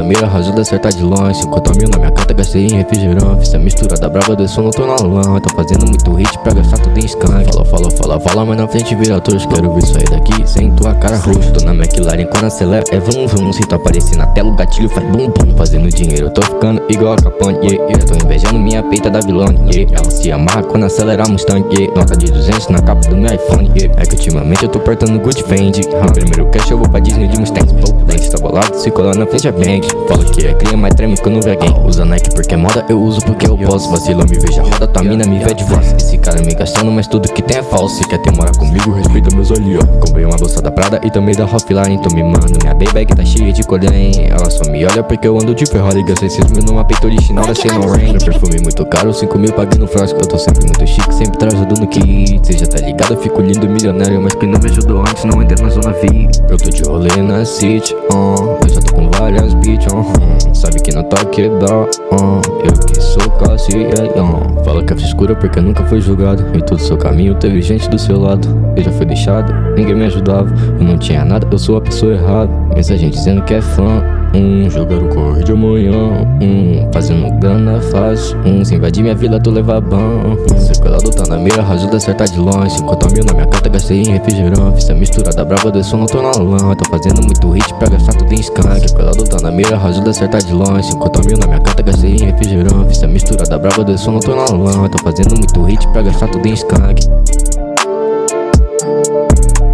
mira, ajuda a acertar de longe. 50 mil na minha conta, gastei em refrigerante. Fiz a mistura da brava do som, não tô na lã. Tô fazendo muito hit pra gastar tudo em skunk. Fala, mas na frente vira tosco. Quero ver sair daqui sem tua cara roxa. Tô na McLaren, quando acelera é vum vum. Se tu aparecer na tela, o gatilho faz bum bum. Fazendo dinheiro, eu tô ficando igual a Capone, yeah. Tô invejando minha peita da vilone, yeah. Ela se amarra quando acelerar Mustang, yeah. Nota de 200 na capa do meu iPhone, yeah. É que ultimamente eu tô portando Gucci Fendi. Primeiro cash eu vou pra Disney de Mustang. Dente tá bolado, se colar na frente é bank. Fala que é cria, mas treme quando vê alguém. Usa Nike porque é moda, eu uso porque eu posso. Vacila, me veja roda, tua mina me vê de voz. Esse cara me gastando, mas tudo que tem é falso. Se quer ter morar comigo, respeita meus olhos, ó. Comprei uma bolsa da Prada e também da Offline. Tô mimando, minha baby tá cheia de colém. Ela só me olha porque eu ando de Ferrari. Gastei 6 mil numa peito original da Saint Laurent. Meu perfume muito caro, 5 mil paguei no frasco. Eu tô sempre muito chique, sempre trajado no kit. Cê já tá ligado, eu fico lindo e milionário. Mas que não me ajudou antes, não entrei na zona V. Eu tô de rolê na city, eu já tô com várias bitch, sabe que não tá quebrado, eu que sou classe, Fala que é frescura porque nunca foi julgado. Em todo seu caminho teve gente do seu lado. Eu já fui deixado, ninguém me ajudava. Eu não tinha nada, eu sou a pessoa errada. Mensagem dizendo que é fã, jogar o corre de amanhã, fazendo grana fácil, se invadir minha vila tu leva ban. Sequelado tá na mira, ajuda a acertar de longe. 50 mil na minha conta, gastei em refrigerante. Fiz a mistura da brava do som, não tô na lã. Tô fazendo muito hit pra gastar tudo em skunk. Sequelado tá na mira, ajuda a acertar de longe. 50 mil na minha conta, gastei em refrigerante. Fiz a mistura da brava do som, não tô na lã. Tô fazendo muito hit pra gastar tudo em skunk.